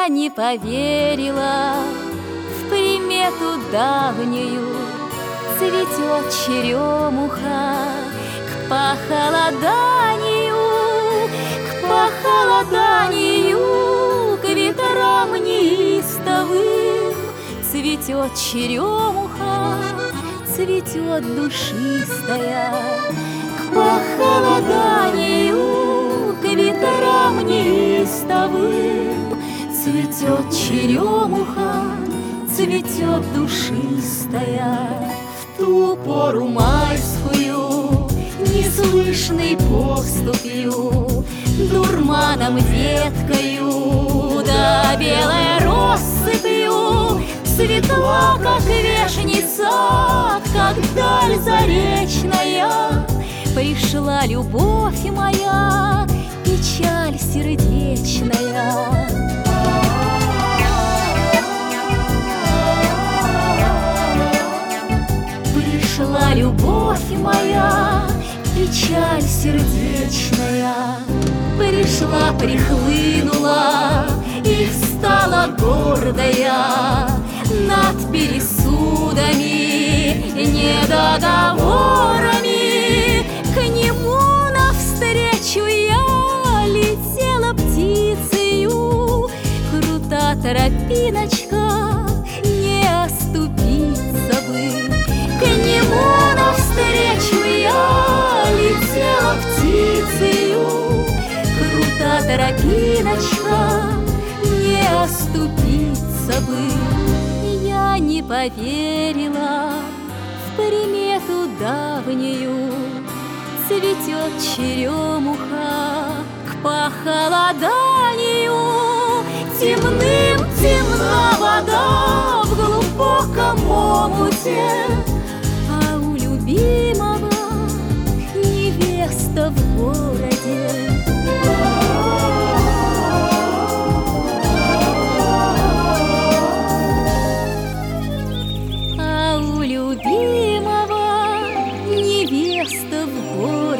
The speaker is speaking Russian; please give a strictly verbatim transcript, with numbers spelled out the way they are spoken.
не поверила в примету давнюю. Цветет черемуха к похолоданию, к похолоданию, к ветрам неистовым. Цветет черемуха, цветет душистая, к похолоданию, к ветрам неистовым. Цветет черемуха, цветет душистая. В ту пору майскую, неслышной поступью, дурманом веткою, да белой россыпью, светла, как вешница, как даль заречная, пришла любовь моя, печаль сердечная. Пришла любовь моя, печаль сердечная. Пришла, прихлынула и стала гордая над пересудами, недоговорами. К нему навстречу я летела птицею. Крута тропиночка, не оступиться бы. К нему навстречу я летела птицею. Крута тропиночка, не оступиться бы. Я не поверила в примету давнюю. Цветет черемуха к похолоданию. Темным темна вода в глубоком омуте, а у любимого невеста в городе. А у любимого невеста в городе.